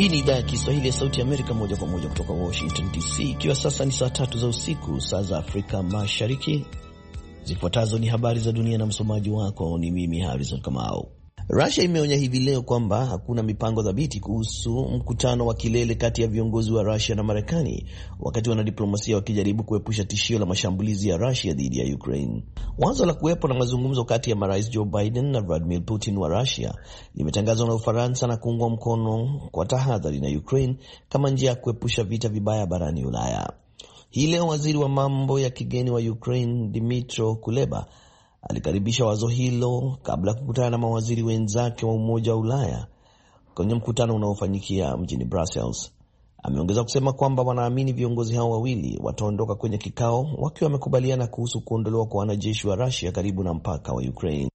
Hii ni idhaa ya Kiswahili ya Sauti ya Amerika, moja kwa moja kutoka Washington DC, ikiwa sasa ni saa 3 za usiku, saa za Afrika Mashariki. Zifuatazo ni habari za dunia na msomaji wako ni mimi Harrison Kamau. Russia imeonya hivi leo kwamba hakuna mipango thabiti kuhusu mkutano wa kilele kati ya viongozi wa Russia na Marekani, wakati wanadiplomasia wakijaribu kuepusha tishio la mashambulizi ya Russia dhidi ya Ukraine. Wazo la kuwepo na mazungumzo kati ya Marais Joe Biden na Vladimir Putin wa Russia limetangazwa na Ufaransa na kuungwa mkono kwa tahadhari na Ukraine kama njia ya kuepusha vita vibaya barani Ulaya. Hii leo waziri wa mambo ya kigeni wa Ukraine Dmytro Kuleba alikaribisha wazo hilo kabla ya kukutana na mawaziri wenzake wa Umoja wa Ulaya kwenye mkutano unaofanyikia mjini Brussels. Ameongeza kusema kwamba wanaamini viongozi hao wawili wataondoka kwenye kikao wakiwa wamekubaliana kuhusu kuondolewa kwa wanajeshi wa Russia karibu na mpaka wa Ukraine.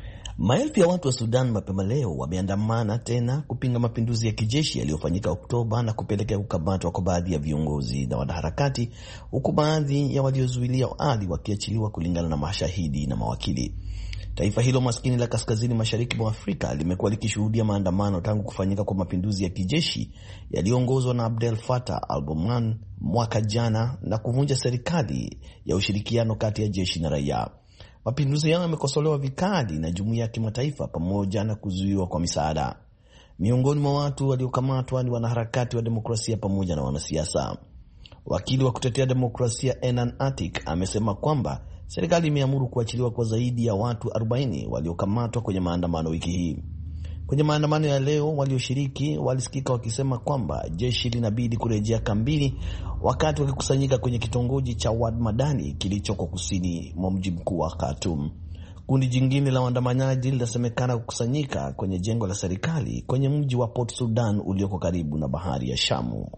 Maelfu ya watu wa Sudan mapema leo wameandamana tena kupinga mapinduzi ya kijeshi yaliyofanyika Oktoba na kupelekea kukamatwa kwa baadhi ya viongozi na wanaharakati, huku baadhi ya waliozuiliwa awali wakiachiliwa kulingana na mashahidi na mawakili. Taifa hilo maskini la kaskazini mashariki mwa Afrika limekuwa likishuhudia maandamano tangu kufanyika kwa mapinduzi ya kijeshi yaliyoongozwa na Abdel Fattah al-Burhan mwaka jana na kuvunja serikali ya ushirikiano kati ya jeshi na raia. Mapinduzi yao yamekosolewa vikali na jumuiya ya kimataifa pamoja na kuzuiwa kwa misaada. Miongoni mwa watu waliokamatwa ni wanaharakati wa demokrasia pamoja na wanasiasa. Wakili wa kutetea demokrasia Enan Atik amesema kwamba serikali imeamuru kuachiliwa kwa zaidi ya watu 40 waliokamatwa kwenye maandamano wiki hii. Kwenye maandamano ya leo, walioshiriki walisikika wakisema kwamba jeshi linabidi kurejea kambini wakati wakikusanyika kwenye kitongoji cha Wad Madani kilichoko kusini mwa mji mkuu wa Khartoum. Kundi jingine la waandamanaji linasemekana kukusanyika kwenye jengo la serikali kwenye mji wa Port Sudan ulioko karibu na bahari ya Shamu.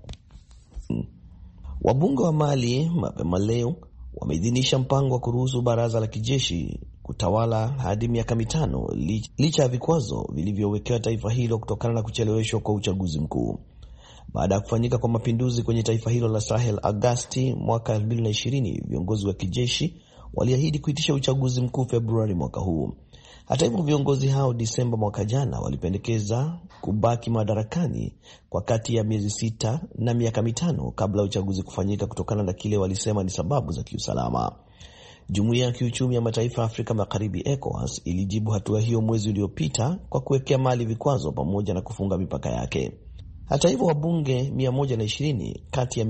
Wabunge wa Mali mapema leo wameidhinisha mpango wa kuruhusu baraza la kijeshi kutawala hadi miaka 5 licha ya vikwazo vilivyowekewa taifa hilo kutokana na kucheleweshwa kwa uchaguzi mkuu. Baada ya kufanyika kwa mapinduzi kwenye taifa hilo la Sahel Agosti mwaka 2020, viongozi wa kijeshi waliahidi kuitisha uchaguzi mkuu Februari mwaka huu. Hata hivyo, viongozi hao Disemba mwaka jana walipendekeza kubaki madarakani kwa kati ya miezi 6 na miaka 5 kabla uchaguzi kufanyika kutokana na kile walisema ni sababu za kiusalama. Jumuiya ya Kiuchumi ya Mataifa ya Afrika Magharibi ECOWAS ilijibu hatua hiyo mwezi uliopita kwa kuwekea Mali vikwazo pamoja na kufunga mipaka yake. Hata hivyo, wabunge 120 kati ya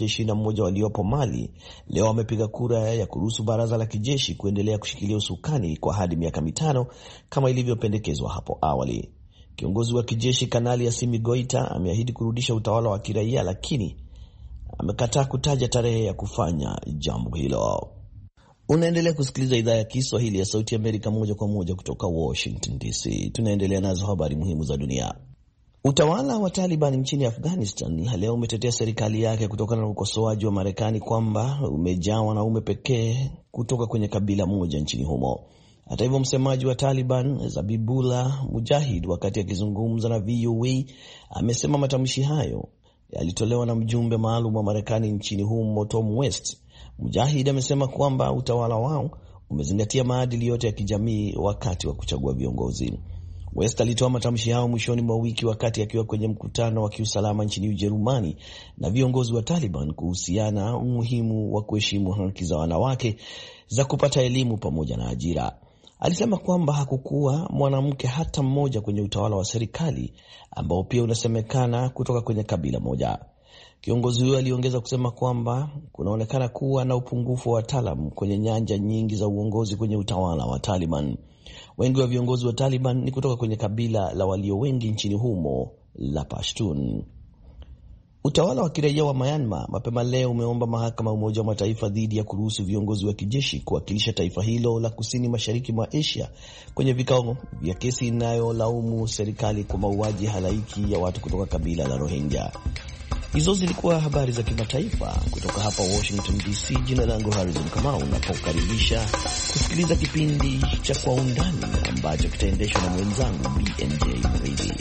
121 waliopo Mali leo wamepiga kura ya kuruhusu baraza la kijeshi kuendelea kushikilia usukani kwa hadi miaka 5 kama ilivyopendekezwa hapo awali. Kiongozi wa kijeshi Kanali Assimi Goita ameahidi kurudisha utawala wa kiraia, lakini amekataa kutaja tarehe ya kufanya jambo hilo. Unaendelea kusikiliza idhaa ya Kiswahili ya Sauti ya Amerika moja kwa moja kutoka Washington DC. Tunaendelea nazo habari muhimu za dunia. Utawala wa Taliban nchini Afghanistan leo umetetea serikali yake kutokana na ukosoaji wa Marekani kwamba umejaa wanaume pekee kutoka kwenye kabila moja nchini humo. Hata hivyo, msemaji wa Taliban Zabihullah Mujahid, wakati akizungumza na VOA, amesema matamshi hayo yalitolewa na mjumbe maalum wa Marekani nchini humo Tom West. Mujahid amesema kwamba utawala wao umezingatia maadili yote ya kijamii wakati wa kuchagua viongozi. West alitoa matamshi yao mwishoni mwa wiki wakati akiwa kwenye mkutano wa kiusalama nchini Ujerumani na viongozi wa Taliban kuhusiana umuhimu wa kuheshimu haki za wanawake za kupata elimu pamoja na ajira. Alisema kwamba hakukuwa mwanamke hata mmoja kwenye utawala wa serikali ambao pia unasemekana kutoka kwenye kabila moja. Kiongozi huyo aliongeza kusema kwamba kunaonekana kuwa na upungufu wa wataalamu kwenye nyanja nyingi za uongozi kwenye utawala wa Taliban. Wengi wa viongozi wa Taliban ni kutoka kwenye kabila la walio wengi nchini humo la Pashtun. Utawala wa kiraia wa Myanmar mapema leo umeomba mahakama ya Umoja wa Mataifa dhidi ya kuruhusu viongozi wa kijeshi kuwakilisha taifa hilo la kusini mashariki mwa Asia kwenye vikao vya kesi inayolaumu serikali kwa mauaji halaiki ya watu kutoka kabila la Rohingya. Hizo zilikuwa habari za kimataifa kutoka hapa Washington DC. Jina langu Harrison Kamau, napokaribisha kusikiliza kipindi cha Kwa Undani ambacho kitaendeshwa na mwenzangu BMJ Mridhi.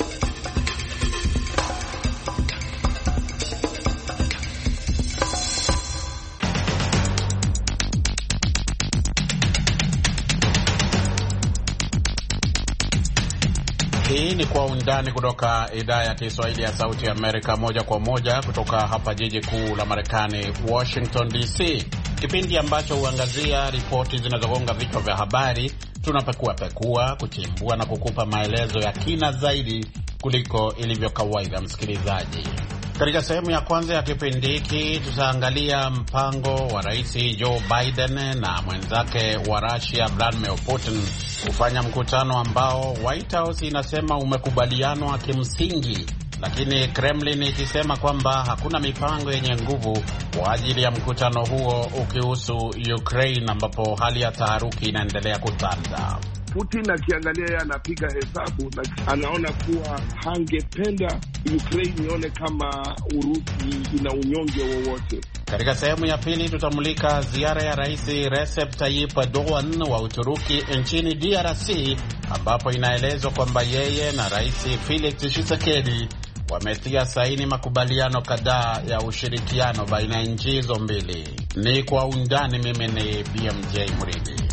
Hii ni Kwa Undani kutoka idhaa ya Kiswahili ya Sauti ya Amerika, moja kwa moja kutoka hapa jiji kuu la Marekani, Washington DC, kipindi ambacho huangazia ripoti zinazogonga vichwa vya habari. Tunapekua, kuchimbua na kukupa maelezo ya kina zaidi kuliko ilivyo kawaida, msikilizaji. Katika sehemu ya kwanza ya kipindi hiki tutaangalia mpango wa Rais Joe Biden na mwenzake wa Russia Vladimir Putin kufanya mkutano ambao White House inasema umekubalianwa kimsingi, lakini Kremlin ikisema kwamba hakuna mipango yenye nguvu kwa ajili ya mkutano huo ukihusu Ukraine, ambapo hali ya taharuki inaendelea kutanda. Putin akiangalia yeye anapiga hesabu na anaona kuwa hangependa Ukraine ione kama Urusi ina unyonge wowote. Katika sehemu ya pili tutamulika ziara ya Rais Recep Tayyip Erdogan wa Uturuki nchini DRC, ambapo inaelezwa kwamba yeye na Rais Felix Tshisekedi wametia saini makubaliano kadhaa ya ushirikiano baina ya nchi hizo mbili. Ni Kwa Undani. Mimi ni BMJ Mridhi.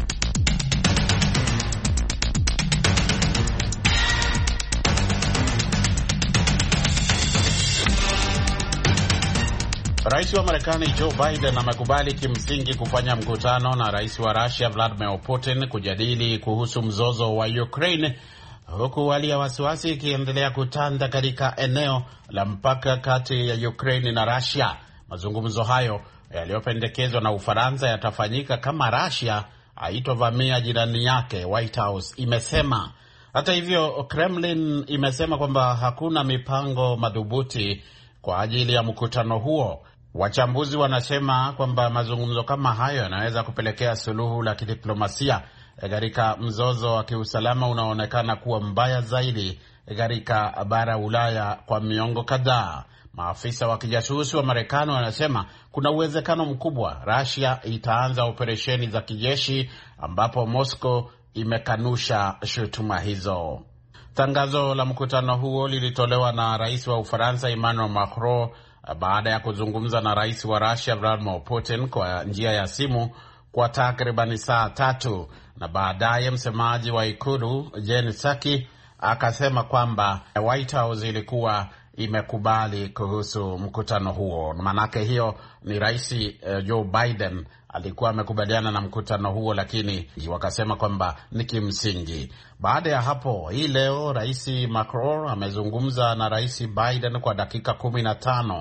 Rais wa Marekani Joe Biden amekubali kimsingi kufanya mkutano na Rais wa Russia Vladimir Putin kujadili kuhusu mzozo wa Ukraine, huku hali ya wasiwasi ikiendelea kutanda katika eneo la mpaka kati ya Ukraine na Russia. Mazungumzo hayo yaliyopendekezwa na Ufaransa yatafanyika kama Russia haitovamia jirani yake, White House imesema. Hata hivyo, Kremlin imesema kwamba hakuna mipango madhubuti kwa ajili ya mkutano huo. Wachambuzi wanasema kwamba mazungumzo kama hayo yanaweza kupelekea suluhu la kidiplomasia katika mzozo wa kiusalama unaoonekana kuwa mbaya zaidi katika bara Ulaya kwa miongo kadhaa. Maafisa wa kijasusi wa Marekani wanasema kuna uwezekano mkubwa Russia itaanza operesheni za kijeshi, ambapo Moscow imekanusha shutuma hizo. Tangazo la mkutano huo lilitolewa na Rais wa Ufaransa Emmanuel Macron baada ya kuzungumza na Rais wa Russia Vladimir Putin kwa njia ya simu kwa takriban saa 3, na baadaye msemaji wa ikulu Jen Psaki akasema kwamba White House ilikuwa imekubali kuhusu mkutano huo. Manake hiyo ni Rais Joe Biden alikuwa amekubaliana na mkutano huo, lakini wakasema kwamba ni kimsingi. Baada ya hapo, hii leo Rais Macron amezungumza na Rais Biden kwa dakika 15,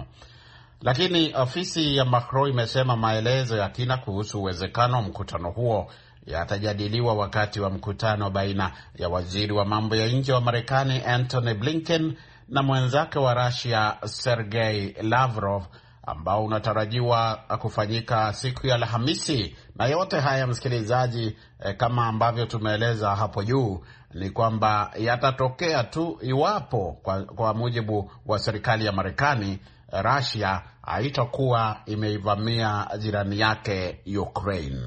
lakini ofisi ya Macron imesema maelezo ya kina kuhusu uwezekano wa mkutano huo yatajadiliwa wakati wa mkutano baina ya waziri wa mambo ya nje wa Marekani Antony Blinken na mwenzake wa Russia Sergei Lavrov, ambao unatarajiwa kufanyika siku ya Alhamisi. Na yote haya, msikilizaji, kama ambavyo tumeeleza hapo juu, ni kwamba yatatokea tu iwapo kwa mujibu wa serikali ya Marekani, Russia haitakuwa imeivamia jirani yake Ukraine.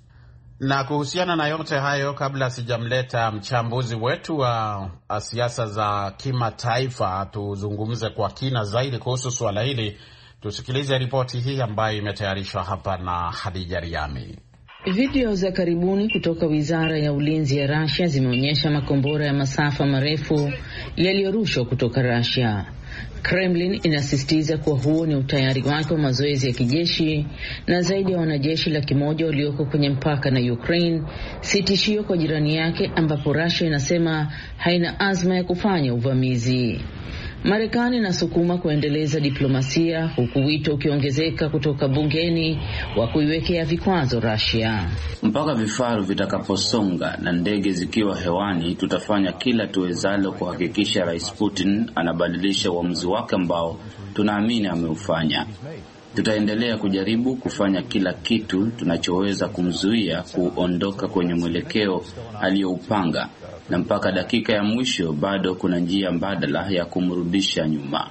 Na kuhusiana na yote hayo, kabla sijamleta mchambuzi wetu wa siasa za kimataifa tuzungumze kwa kina zaidi kuhusu swala hili, tusikilize ripoti hii ambayo imetayarishwa hapa na Hadija Riami. Video za karibuni kutoka Wizara ya Ulinzi ya Russia zimeonyesha makombora ya masafa marefu yaliyorushwa kutoka Russia. Kremlin inasisitiza kuwa huo ni utayari wake wa mazoezi ya kijeshi, na zaidi ya wanajeshi 100,000 walioko kwenye mpaka na Ukraine si tishio kwa jirani yake, ambapo Russia inasema haina azma ya kufanya uvamizi. Marekani inasukuma kuendeleza diplomasia, huku wito ukiongezeka kutoka bungeni wa kuiwekea vikwazo Russia. Mpaka vifaru vitakaposonga na ndege zikiwa hewani, tutafanya kila tuwezalo kuhakikisha Rais Putin anabadilisha uamuzi wake ambao tunaamini ameufanya. Tutaendelea kujaribu kufanya kila kitu tunachoweza kumzuia kuondoka kwenye mwelekeo aliyoupanga, na mpaka dakika ya mwisho bado kuna njia mbadala ya kumrudisha nyuma.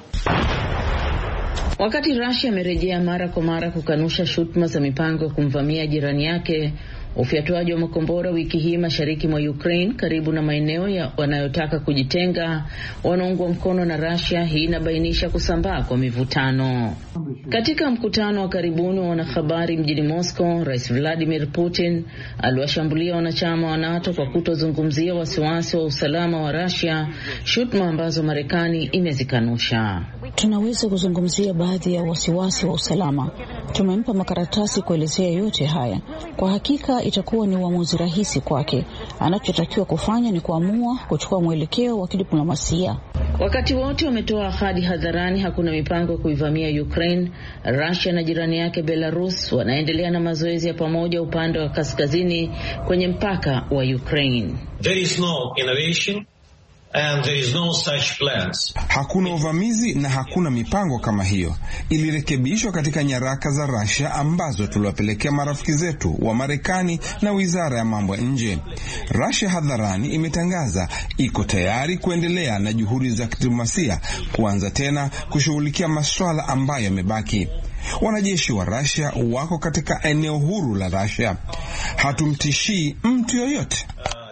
Wakati Russia imerejea mara kwa mara kukanusha shutuma za mipango ya kumvamia jirani yake, Ufyatuaji wa makombora wiki hii mashariki mwa Ukraine karibu na maeneo wanayotaka kujitenga wanaungwa mkono na Russia. Hii inabainisha kusambaa kwa mivutano. Katika mkutano wa karibuni wa wanahabari mjini Moscow, Rais Vladimir Putin aliwashambulia wanachama wa NATO kwa kutozungumzia wasiwasi wa usalama wa Russia, shutuma ambazo Marekani imezikanusha. Tunaweza kuzungumzia baadhi ya wasiwasi wa usalama. Tumempa makaratasi kuelezea yote haya. Kwa hakika itakuwa ni uamuzi rahisi kwake. Anachotakiwa kufanya ni kuamua kuchukua mwelekeo wa kidiplomasia. Wakati wote wametoa ahadi hadharani hakuna mipango ya kuivamia Ukraine, Russia na jirani yake Belarus wanaendelea na mazoezi ya pamoja upande wa kaskazini kwenye mpaka wa Ukraine. There is no innovation and there is no such plans. Hakuna uvamizi na hakuna mipango kama hiyo. Ilirekebishwa katika nyaraka za Russia ambazo tuliwapelekea marafiki zetu wa Marekani na Wizara ya Mambo ya Nje. Russia hadharani imetangaza iko tayari kuendelea na juhudi za diplomasia, kuanza tena kushughulikia masuala ambayo yamebaki. Wanajeshi wa Russia wako katika eneo huru la Russia. Hatumtishii mtu yoyote.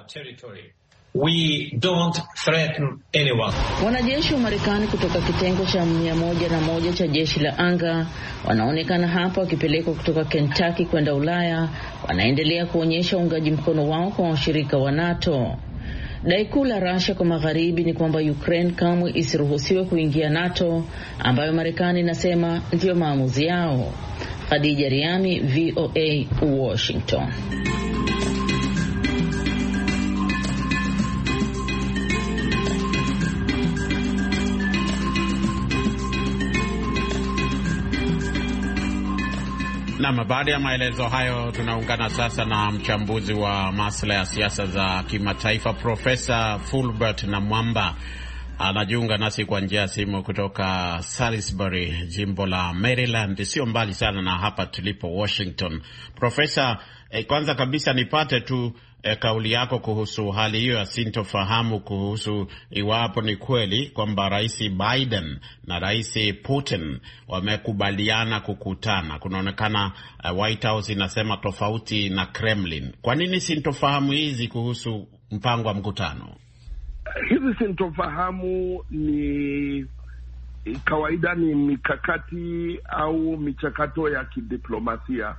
We don't threaten anyone. Wanajeshi wa Marekani kutoka kitengo cha 101 cha jeshi la anga wanaonekana hapa wakipelekwa kutoka Kentucky kwenda Ulaya. Wanaendelea kuonyesha uungaji mkono wao kwa washirika wa NATO. Dai kuu la Russia kwa magharibi ni kwamba Ukraine kamwe isiruhusiwe kuingia NATO, ambayo Marekani inasema ndio maamuzi yao. Khadija Riami, VOA, Washington. Na baada ya maelezo hayo tunaungana sasa na mchambuzi wa masuala ya siasa za kimataifa Profesa Fulbert Namwamba. Anajiunga nasi kwa njia ya simu kutoka Salisbury, jimbo la Maryland, sio mbali sana na hapa tulipo Washington. Profesa, kwanza kabisa nipate tu kauli yako kuhusu hali hiyo ya sintofahamu kuhusu iwapo ni kweli kwamba Rais Biden na Rais Putin wamekubaliana kukutana. Kunaonekana White House inasema tofauti na Kremlin. Kwa nini sintofahamu hizi kuhusu mpango wa mkutano? Hizi sintofahamu ni kawaida, ni mikakati au michakato ya kidiplomasia.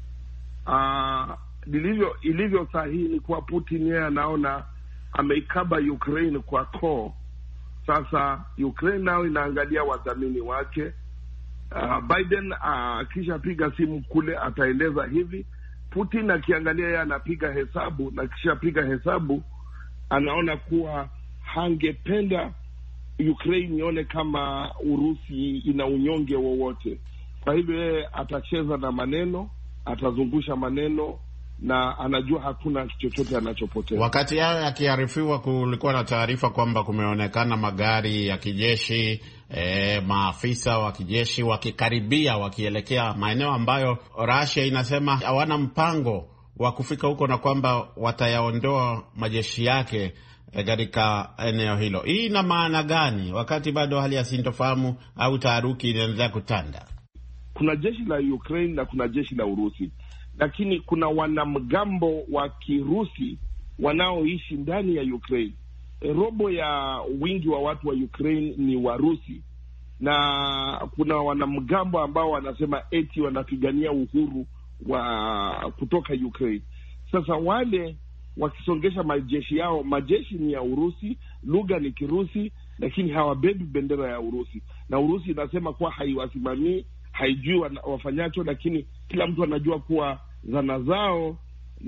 Ilivyo sahihi ni kuwa Putin yeye anaona ameikaba Ukraine kwa koo. Sasa Ukraine nao inaangalia wadhamini wake. Biden kisha piga simu kule ataeleza hivi. Putin akiangalia yeye anapiga hesabu, na kisha piga hesabu anaona kuwa hangependa Ukraine ione kama Urusi ina unyonge wowote. Kwa hivyo yeye atacheza na maneno, atazungusha maneno, na anajua hakuna chochote anachopoteza. Wakati hayo yakiarifiwa, kulikuwa na taarifa kwamba kumeonekana magari ya kijeshi, maafisa wa kijeshi wakikaribia, wakielekea maeneo ambayo Russia inasema hawana mpango wa kufika huko, na kwamba watayaondoa majeshi yake katika eneo hilo. Hii ina maana gani wakati bado hali ya sintofahamu au taharuki inaendelea kutanda? Kuna jeshi la Ukraine na kuna jeshi la Urusi, lakini kuna wanamgambo wa Kirusi wanaoishi ndani ya Ukraine. Robo ya wingi wa watu wa Ukraine ni Warusi, na kuna wanamgambo ambao wanasema eti wanapigania uhuru wa kutoka Ukraine. Sasa wale wakisongesha majeshi yao, majeshi ni ya Urusi, lugha ni Kirusi, lakini hawabebi bendera ya Urusi, na Urusi inasema kuwa haiwasimamii, haijui wafanyacho, lakini kila mtu anajua kuwa zana zao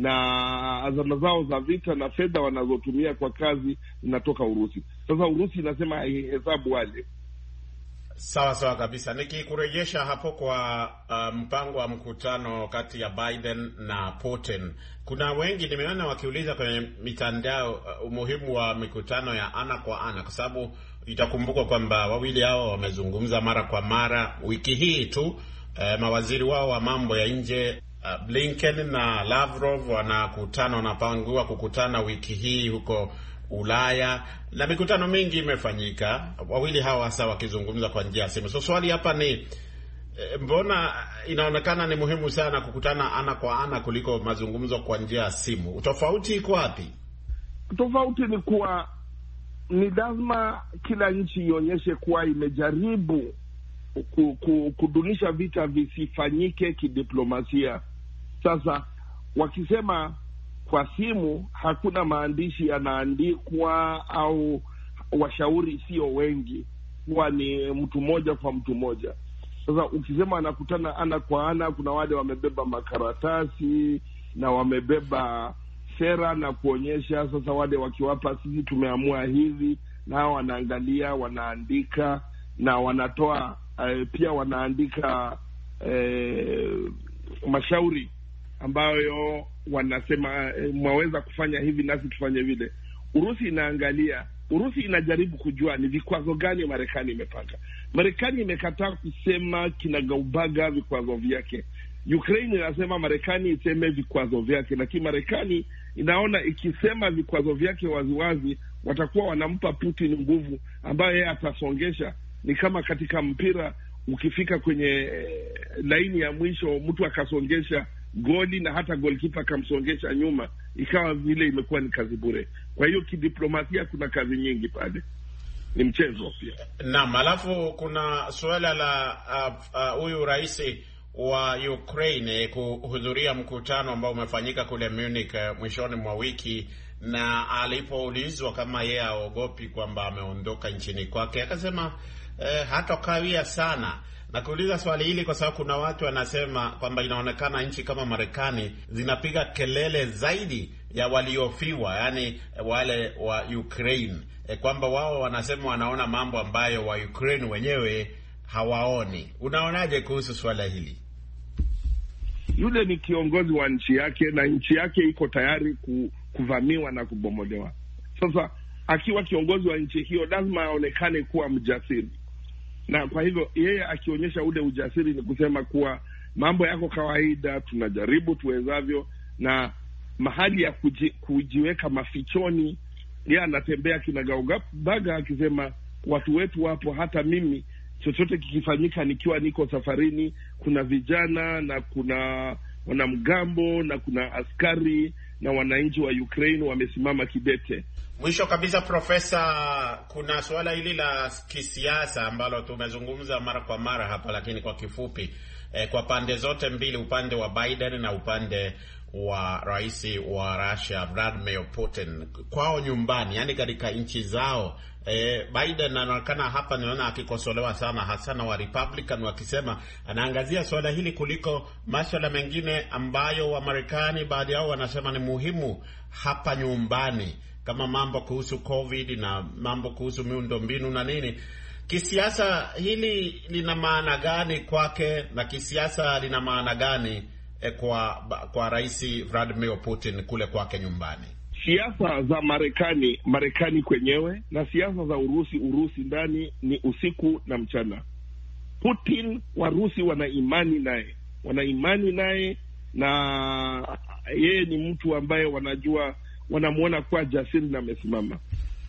za vita na fedha wanazotumia kwa kazi zinatoka Urusi. Sasa Urusi inasema haihesabu wale. Sawa kabisa. Nikikurejesha hapo kwa mpango wa mkutano kati ya Biden na Putin, kuna wengi nimeona wakiuliza kwenye mitandao umuhimu wa mikutano ya ana kwa ana, kwa sababu itakumbukwa kwamba wawili hao wamezungumza mara kwa mara. Wiki hii tu mawaziri wao wa mambo ya nje Blinken na Lavrov wanapangua kukutana wiki hii huko Ulaya, na mikutano mingi imefanyika, wawili hawa hasa wakizungumza kwa njia ya simu. So swali hapa ni mbona inaonekana ni muhimu sana kukutana ana kwa ana kuliko mazungumzo kwa njia ya simu? Tofauti iko wapi? Tofauti ni kuwa ni lazima kila nchi ionyeshe kuwa imejaribu kudunisha vita visifanyike kidiplomasia. Sasa wakisema kwa simu, hakuna maandishi yanaandikwa au washauri sio wengi, huwa ni mtu mmoja kwa mtu mmoja. Sasa ukisema anakutana ana kwa ana, kuna wale wamebeba makaratasi na wamebeba sera na kuonyesha. Sasa wale wakiwapa sisi tumeamua hivi, nao wanaangalia, wanaandika na wanatoa pia wanaandika mashauri ambayo wanasema mwaweza kufanya hivi nasi tufanye vile. Urusi inaangalia, Urusi inajaribu kujua ni vikwazo gani Marekani imepanga. Marekani imekataa kusema kinagaubaga vikwazo vyake. Ukraine inasema Marekani iseme vikwazo vyake, lakini Marekani inaona ikisema vikwazo vyake waziwazi watakuwa wanampa Putin nguvu ambayo yeye atasongesha. Ni kama katika mpira, ukifika kwenye laini ya mwisho mtu akasongesha goli na hata goalkeeper akamsongesha nyuma, ikawa vile imekuwa ni kazi bure. Kwa hiyo kidiplomasia kuna kazi nyingi pale, ni mchezo pia. Naam, alafu kuna suala la huyu rais wa Ukraine kuhudhuria mkutano ambao umefanyika kule Munich mwishoni mwa wiki, na alipoulizwa kama yeye haogopi kwamba ameondoka nchini kwake, akasema hatokawia sana. Na kuuliza swali hili kwa sababu kuna watu wanasema kwamba inaonekana nchi kama Marekani zinapiga kelele zaidi ya waliofiwa, yani wale wa Ukraine, kwamba wao wanasema wanaona mambo ambayo wa Ukraine wenyewe hawaoni. Unaonaje kuhusu swala hili? Yule ni kiongozi wa nchi yake na nchi yake iko tayari kuvamiwa na kubomolewa. Sasa akiwa kiongozi wa nchi hiyo lazima aonekane kuwa mjasiri. Na kwa hivyo yeye akionyesha ule ujasiri ni kusema kuwa mambo yako kawaida, tunajaribu tuwezavyo, na mahali ya kujiweka mafichoni yeye anatembea kinagaubaga akisema watu wetu wapo, hata chochote kikifanyika nikiwa niko safarini, kuna vijana na kuna wanamgambo na kuna askari na wananchi wa Ukraine wamesimama kidete. Mwisho kabisa, Profesa, kuna suala hili la kisiasa ambalo tumezungumza mara kwa mara hapa, lakini kwa kifupi, kwa pande zote mbili, upande wa Biden na upande wa rais wa Russia Vladimir Putin, kwao nyumbani, yani katika nchi zao, Biden anaonekana hapa niona akikosolewa sana, hasa na wa Republican, wakisema anaangazia swala hili kuliko masuala mengine ambayo wa Marekani baadhi yao wanasema ni muhimu hapa nyumbani, kama mambo kuhusu COVID na mambo kuhusu miundombinu na nini. Kisiasa hili lina maana gani kwake, na kisiasa lina maana gani kwa rais Vladimir Putin kule kwake nyumbani? Siasa za Marekani kwenyewe na siasa za Urusi ndani ni usiku na mchana. Putin, Warusi wana imani naye na yeye ni mtu ambaye wanajua, wanamuona kuwa jasiri na amesimama.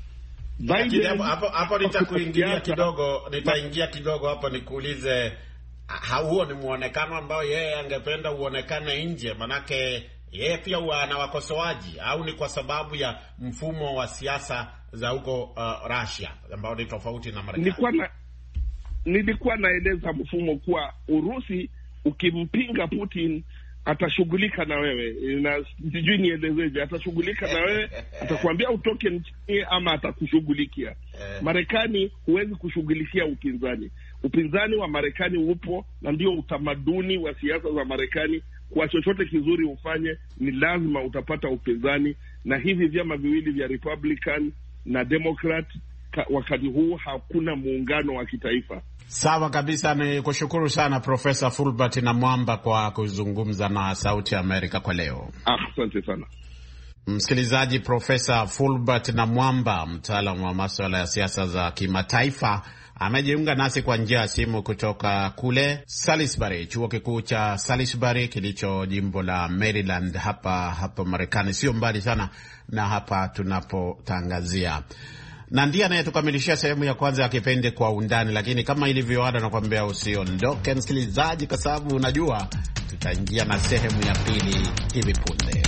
Hapo nitaingia kidogo hapo nikuulize, huo ni muonekano ambao yeye angependa uonekane nje? Manake yeye pia ana wakosoaji, au ni kwa sababu ya mfumo wa siasa za huko Russia ambao ni tofauti na Marekani? Nilikuwa naeleza mfumo kuwa Urusi ukimpinga Putin atashughulika na wewe, na sijui nielezeje, atashughulika na wewe, atakwambia utoke nchini ama atakushughulikia. Marekani huwezi kushughulikia upinzani wa Marekani upo, na ndio utamaduni wa siasa za Marekani. Kwa chochote kizuri ufanye ni lazima utapata upinzani, na hivi vyama viwili vya Republican na Democrat wakati huu hakuna muungano wa kitaifa. Sawa kabisa, ni kushukuru sana Profesa Fulbert na Mwamba kwa kuzungumza na Sauti ya Amerika kwa leo. Asante sana. Msikilizaji, Profesa Fulbert na Mwamba, mtaalamu wa masuala ya siasa za kimataifa, amejiunga nasi kwa njia ya simu kutoka kule Salisbury, chuo kikuu cha Salisbury kilicho jimbo la Maryland hapa Marekani, sio mbali sana na hapa tunapotangazia. Na ndiye anayetukamilishia sehemu ya kwanza ya kipindi Kwa Undani, lakini kama ilivyoada nakwambia usiondoke msikilizaji, kwa sababu unajua tutaingia na sehemu ya pili hivi punde.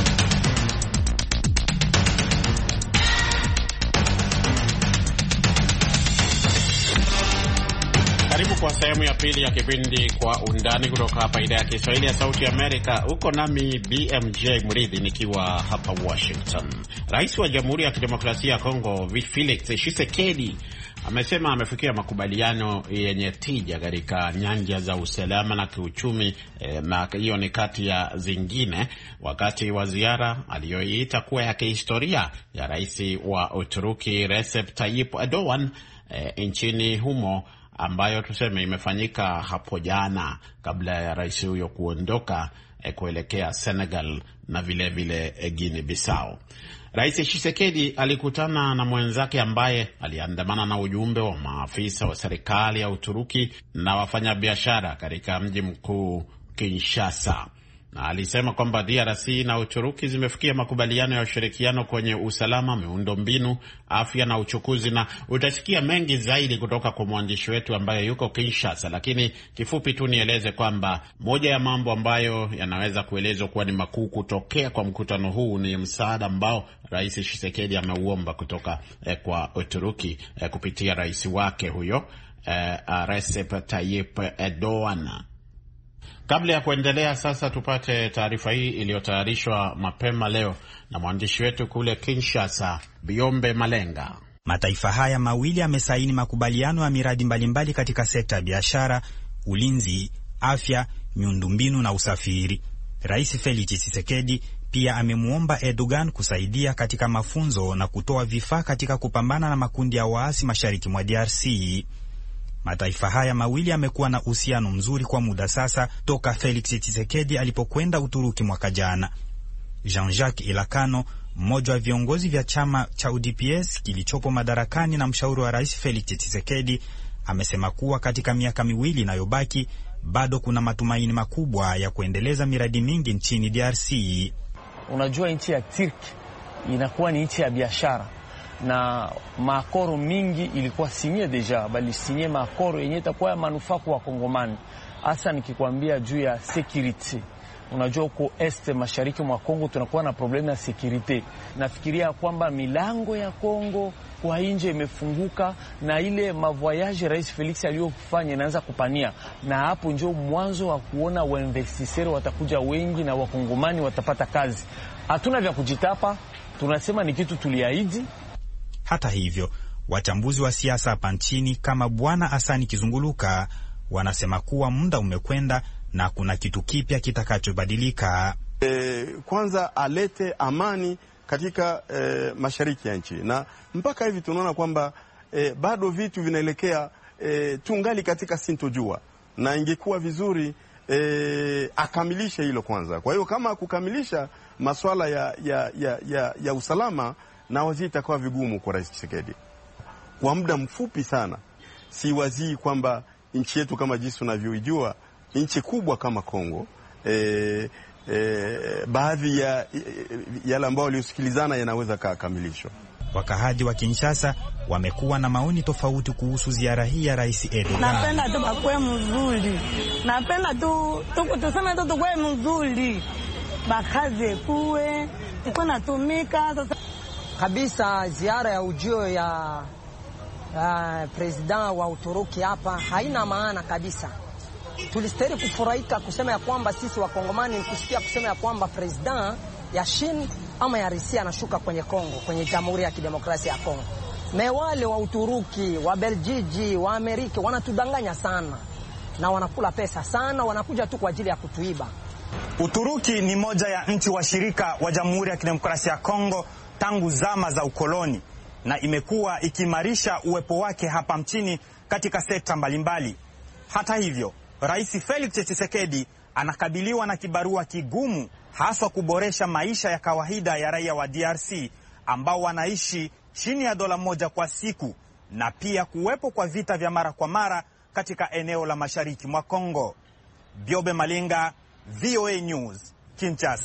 Karibu kwa sehemu ya pili ya kipindi Kwa Undani kutoka hapa idhaa ya Kiswahili ya Sauti Amerika. Uko nami BMJ Mridhi nikiwa hapa Washington. Rais wa Jamhuri ya Kidemokrasia ya Kongo Felix Tshisekedi amesema amefikia makubaliano yenye tija katika nyanja za usalama na kiuchumi, na hiyo ni kati ya zingine, wakati wa ziara aliyoiita kuwa ya kihistoria ya rais wa Uturuki Recep Tayyip Erdogan nchini humo, ambayo tuseme imefanyika hapo jana kabla ya rais huyo kuondoka kuelekea Senegal na vile Guinea Bissau. Rais Tshisekedi alikutana na mwenzake ambaye aliandamana na ujumbe wa maafisa wa serikali ya Uturuki na wafanyabiashara katika mji mkuu Kinshasa. Na alisema kwamba DRC na Uturuki zimefikia makubaliano ya ushirikiano kwenye usalama, miundombinu, afya na uchukuzi, na utasikia mengi zaidi kutoka kwa mwandishi wetu ambaye yuko Kinshasa. Lakini kifupi tu nieleze kwamba moja ya mambo ambayo yanaweza kuelezwa kuwa ni makuu kutokea kwa mkutano huu ni msaada ambao Rais Tshisekedi ameuomba kutoka kwa Uturuki kupitia rais wake huyo Recep Tayyip Erdogan. Kabla ya kuendelea sasa, tupate taarifa hii iliyotayarishwa mapema leo na mwandishi wetu kule Kinshasa, Biombe Malenga. Mataifa haya mawili yamesaini makubaliano ya miradi mbalimbali katika sekta ya biashara, ulinzi, afya, miundombinu na usafiri. Rais Felix Tshisekedi pia amemuomba Erdogan kusaidia katika mafunzo na kutoa vifaa katika kupambana na makundi ya waasi mashariki mwa DRC. Mataifa haya mawili yamekuwa na uhusiano mzuri kwa muda sasa toka Felix Tshisekedi alipokwenda Uturuki mwaka jana. Jean-Jacques Elakano, mmoja wa viongozi vya chama cha UDPS kilichopo madarakani na mshauri wa Rais Felix Tshisekedi, amesema kuwa katika miaka miwili inayobaki bado kuna matumaini makubwa ya kuendeleza miradi mingi nchini DRC. Unajua nchi ya Turki inakuwa ni nchi ya biashara, na makoro mingi ilikuwa sinye deja, bali sinye makoro yenye itakuwa ya manufaa kwa Kongomani. Hasa nikikwambia juu ya security. Unajua uko este mashariki mwa Kongo tunakuwa na problemu ya security. Nafikiria kwamba milango ya Kongo kwa nje imefunguka, na ile mavoyage Rais Felix aliyofanya inaanza kupania, na hapo ndio mwanzo wa kuona wainvestisseur watakuja wengi na Wakongomani watapata kazi. Hatuna vya kujitapa, tunasema ni kitu tuliahidi. Hata hivyo, wachambuzi wa siasa hapa nchini kama Bwana Hasani Kizunguluka wanasema kuwa muda umekwenda na kuna kitu kipya kitakachobadilika. Kwanza alete amani katika mashariki ya nchi, na mpaka hivi tunaona kwamba bado vitu vinaelekea tungali katika sintojua, na ingekuwa vizuri akamilishe hilo kwanza. Kwa hiyo kama kukamilisha masuala ya usalama, na wazii itakuwa vigumu kwa Rais Tshisekedi kwa muda mfupi sana. Si wazii kwamba nchi yetu kama jinsi unavyoijua, nchi kubwa kama Kongo, baadhi ya yale ambao waliosikilizana yanaweza kakamilishwa. Wakahaji wa Kinshasa wamekuwa na maoni tofauti kuhusu ziara hii ya Rais Erdogan. Napenda tu bakwe mzuri. Napenda tu tuseme tu tukwe mzuri. Bakaze kuwe tuko natumika sasa kabisa. Ziara ya ujio ya president wa Uturuki hapa haina maana kabisa. Tulistahili kufurahika kusema ya kwamba sisi Wakongomani kusikia kusema ya kwamba president ya Shin ama ya Rusia anashuka kwenye Kongo, kwenye Jamhuri ya Kidemokrasia ya Kongo. Mewale wa Uturuki, wa Belgiji, wa Amerika wanatudanganya sana na wanakula pesa sana, wanakuja tu kwa ajili ya kutuiba. Uturuki ni moja ya nchi washirika wa Jamhuri ya Kidemokrasia ya Kongo tangu zama za ukoloni, na imekuwa ikimarisha uwepo wake hapa mchini katika sekta mbalimbali. Hata hivyo, Rais Felix Tshisekedi anakabiliwa na kibarua kigumu, haswa kuboresha maisha ya kawaida ya raia wa DRC ambao wanaishi chini ya $1 kwa siku, na pia kuwepo kwa vita vya mara kwa mara katika eneo la mashariki mwa Kongo. Biobe Malenga, VOA News, Kinshasa.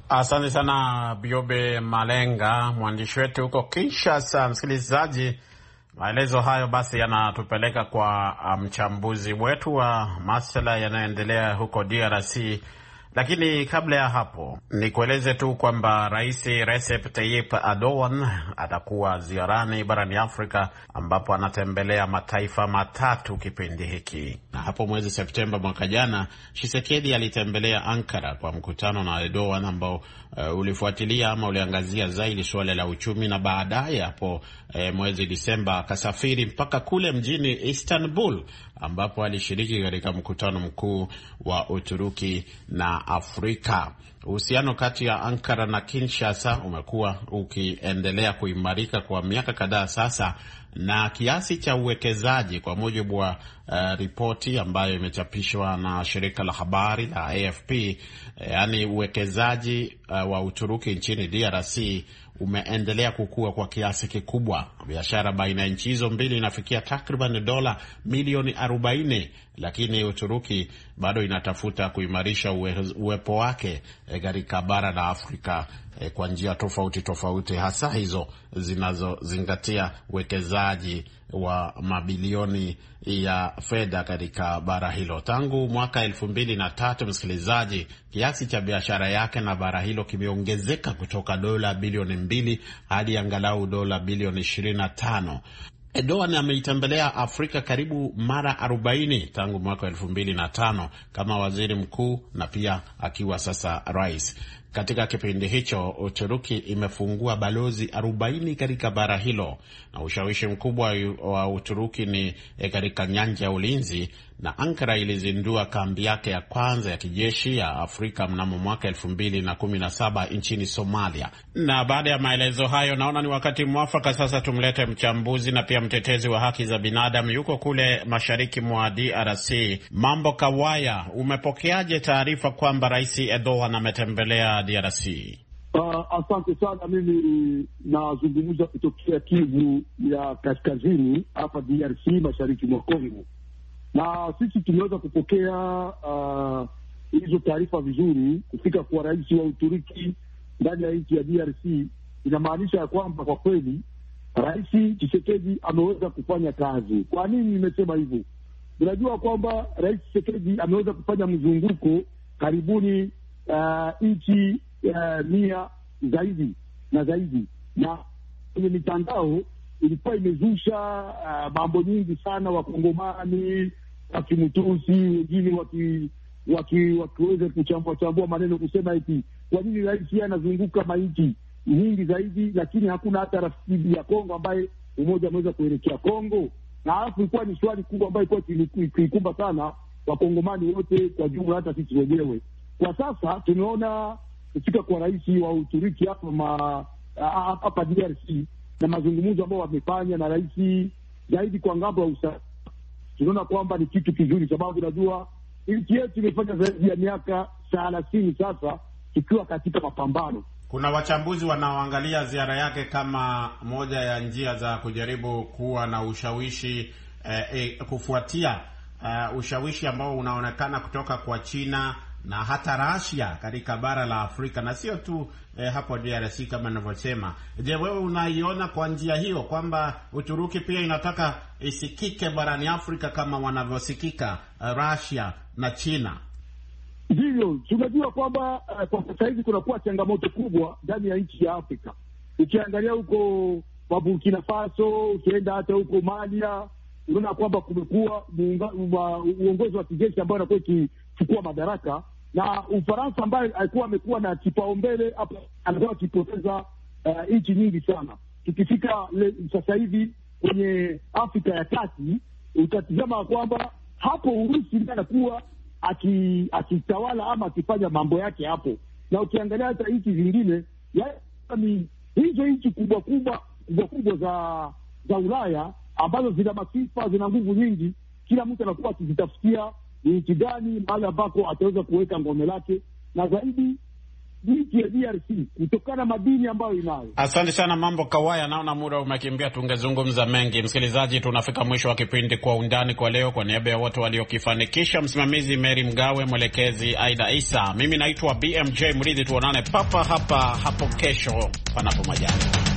Asante sana Biobe Malenga, mwandishi wetu huko Kinshasa. Msikilizaji, maelezo hayo basi yanatupeleka kwa mchambuzi wetu wa masuala yanayoendelea huko DRC. Lakini kabla ya hapo, nikueleze tu kwamba Rais Recep Tayyip Erdogan atakuwa ziarani barani Afrika, ambapo anatembelea mataifa matatu kipindi hiki. Na hapo mwezi Septemba mwaka jana, Tshisekedi alitembelea Ankara kwa mkutano na Erdogan ambao ulifuatilia ama uliangazia zaidi suala la uchumi, na baadaye hapo mwezi Disemba akasafiri mpaka kule mjini Istanbul, ambapo alishiriki katika mkutano mkuu wa Uturuki na Afrika. Uhusiano kati ya Ankara na Kinshasa umekuwa ukiendelea kuimarika kwa miaka kadhaa sasa, na kiasi cha uwekezaji, kwa mujibu wa ripoti ambayo imechapishwa na shirika la habari la AFP, yani uwekezaji wa Uturuki nchini DRC umeendelea kukua kwa kiasi kikubwa. Biashara baina ya nchi hizo mbili inafikia takriban dola milioni 40, lakini Uturuki bado inatafuta kuimarisha uwepo wake katika bara la Afrika kwa njia tofauti tofauti, hasa hizo zinazozingatia uwekezaji wa mabilioni ya fedha katika bara hilo. Tangu mwaka 2003, msikilizaji, kiasi cha biashara yake na bara hilo kimeongezeka kutoka dola bilioni 2 hadi angalau dola bilioni 25. Erdogan ameitembelea Afrika karibu mara 40 tangu mwaka 2005 kama waziri mkuu na pia akiwa sasa rais. Katika kipindi hicho, Uturuki imefungua balozi 40 katika bara hilo, na ushawishi mkubwa wa Uturuki ni katika nyanja ya ulinzi, na Ankara ilizindua kambi yake ya kwanza ya kijeshi ya Afrika mnamo mwaka 2017 nchini Somalia. Na baada ya maelezo hayo, naona ni wakati mwafaka sasa tumlete mchambuzi na pia mtetezi wa haki za binadamu, yuko kule mashariki mwa DRC. Mambo Kawaya, umepokeaje taarifa kwamba Rais Erdogan ametembelea DRC? Asante sana. Mimi nazungumza kutokea Kivu ya kaskazini hapa DRC, mashariki mwa Kongo, na sisi tumeweza kupokea hizo taarifa vizuri. Kufika kwa rais wa Uturuki ndani ya nchi ya DRC inamaanisha ya kwamba kwa kweli Rais Tshisekedi ameweza kufanya kazi. Kwa nini nimesema hivyo? Unajua kwamba Rais Tshisekedi ameweza kufanya mzunguko karibuni nchi 100 zaidi na zaidi, na kwenye mitandao ilikuwa imezusha mambo nyingi sana, wakongomani wakimutusi, wengine wakiweza kuchambua maneno kusema eti kwa nini rais yeye anazunguka mainchi nyingi zaidi, lakini hakuna hata rafiki ya Kongo ambaye umoja ameweza kuelekea Kongo. Na hapo ilikuwa ni swali kubwa ambayo ilikuwa ikikumba sana wakongomani wote kwa jumla, hata sisi wenyewe. Kwa sasa tumeona kufika kwa rais wa Uturuki hapa DRC na mazungumzo ambayo wamefanya na rais zaidi kwa ngambo ya usalama, tunaona kwamba ni kitu kizuri, sababu unajua nchi yetu imefanya zaidi ya miaka 30 sasa tukiwa katika mapambano. Kuna wachambuzi wanaoangalia ziara yake kama moja ya njia za kujaribu kuwa na ushawishi kufuatia ushawishi ambao unaonekana kutoka kwa China na hata Russia katika bara la Afrika, na sio tu hapo DRC kama ninavyosema. Je, wewe unaiona kwa njia hiyo kwamba Uturuki pia inataka isikike barani Afrika kama wanavyosikika Russia na China? Ndivyo, tunajua kwamba kwa sasa hivi kunakuwa changamoto kubwa ndani ya nchi ya Afrika. Ukiangalia huko kwa Burkina Faso, ukienda hata huko Malia, unaona kwamba kumekuwa uongozi wa kijeshi ambao unakuwa ikichukua madaraka, na Ufaransa ambaye alikuwa amekuwa na kipaumbele hapo alikuwa akipoteza nchi nyingi sana. Tukifika sasa hivi kwenye Afrika ya Kati, utatizama kwamba hapo Urusi ndiye anakuwa akitawala ama akifanya mambo yake hapo, na ukiangalia hata nchi zingine ni hizo nchi kubwa za Ulaya ambazo zina masifa, zina nguvu nyingi. Kila mtu anakuwa akijitafutia ni nchi gani mahali ambako ataweza kuweka ngome lake, na zaidi nchi ya DRC kutokana na madini ambayo inayo. Asante sana Mambo Kawaya, naona muda umekimbia, tungezungumza mengi. Msikilizaji, tunafika mwisho wa kipindi Kwa Undani kwa leo. Kwa niaba ya wote waliokifanikisha, msimamizi Mary Mgawe, mwelekezi Aida Isa, mimi naitwa BMJ Mridhi. Tuonane papa hapa hapo kesho panapo majaliwa.